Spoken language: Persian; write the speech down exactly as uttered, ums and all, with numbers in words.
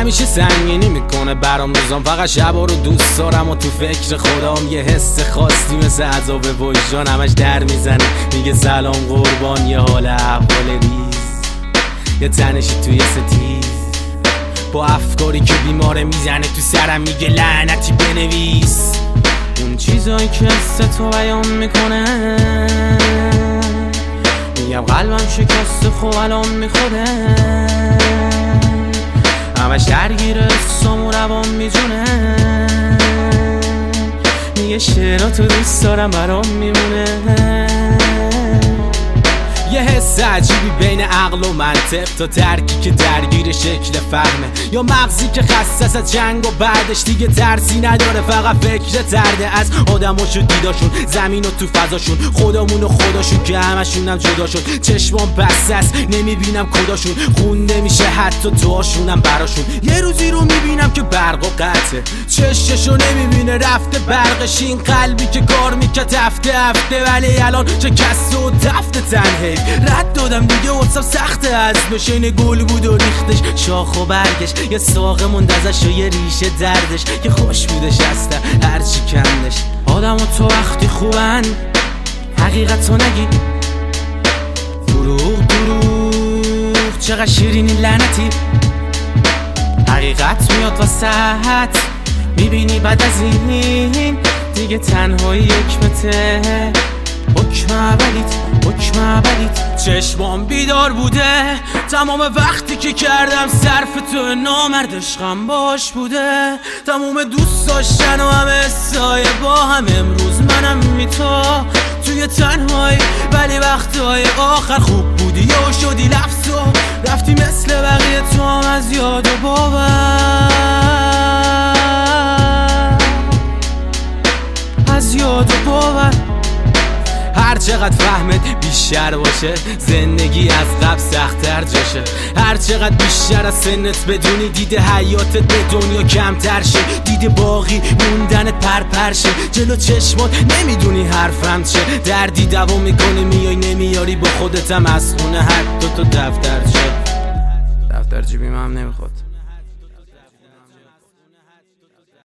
همیشه سنگینی میکنه برام روزام، فقط شبا رو دوست دارم و تو فکر خودم. یه حس خاصی مثل عذاب وجدان همش در میزنه، میگه سلام قربان، یه حال احوال ریز، یه تنشی توی ستیز با افکاری که بیماره میزنه تو سرم، میگه لعنتی بنویس اون چیزایی که حس تو بیان میکنه. میگم قلبم شکسته خب الان میخوره، همش درگیر حسام و روان میجونه. میگه شعراتو دوست دارم برام میمونه. یه حس عجیبی بین عقل و منطق، تا ترکی که درگیر شکل فهمه، یا مغزی که خسته از جنگ و بعدش دیگه ترسی نداره، فقط فکر ترده از آدماشو دیداشون، زمین و تو فضاشون، خودمون و خداشون که همشون هم جدا شد. چشمام بسته است نمیبینم کداشون، خونده میشه حتی توهاشونم براشون. یه روزی رو میبینم که برق و قطعه، چششو نمیبینه رفته برقش، این قلبی که کار میکرد هفته هفته، ولی الان چه کسته و دفته تنهی رد دادم دیگه. واتساپ سخته از بشین گل بود و ریختش، شاخ و برگش، یه ساق مندازش و یه ریشه دردش، که خوش بودش هسته هرچی کندش. آدم و تو وقتی خوبن حقیقت تو نگی، دروغ دروغ چقدر شیرینی لعنتی، حقیقت میاد واسط میبینی بعد از این دیگه تنهایی حکمته، حکم ابدیت حکم ابدیت. چشمام بیدار بوده تمام وقتی که کردم صرف تو، نامرد عشقم باش بوده، تمام دوست داشتن و همه سایه با هم. امروز منم می تو توی تنهایی، ولی وقتهای آخر خوب بودی یا شدی لفظ و رفتی مثل بقیه تو هم از یاد و باور، از یاد و باور. هر چقدر فهمت بیشتر باشه، زندگی از قبل سخت‌تر جاشه. هر چقدر بیشتر از سنت بدونی، دیده حیاتت به دنیا کمتر شه، دیده باقی موندنت پرپر شه. جلو چشمات نمیدونی حرفم چه، دردی دوام میکنی میای نمیاری با خودتم از خونه، حتی تو دفتر چه. دفتر جیبیم هم نمیخواد.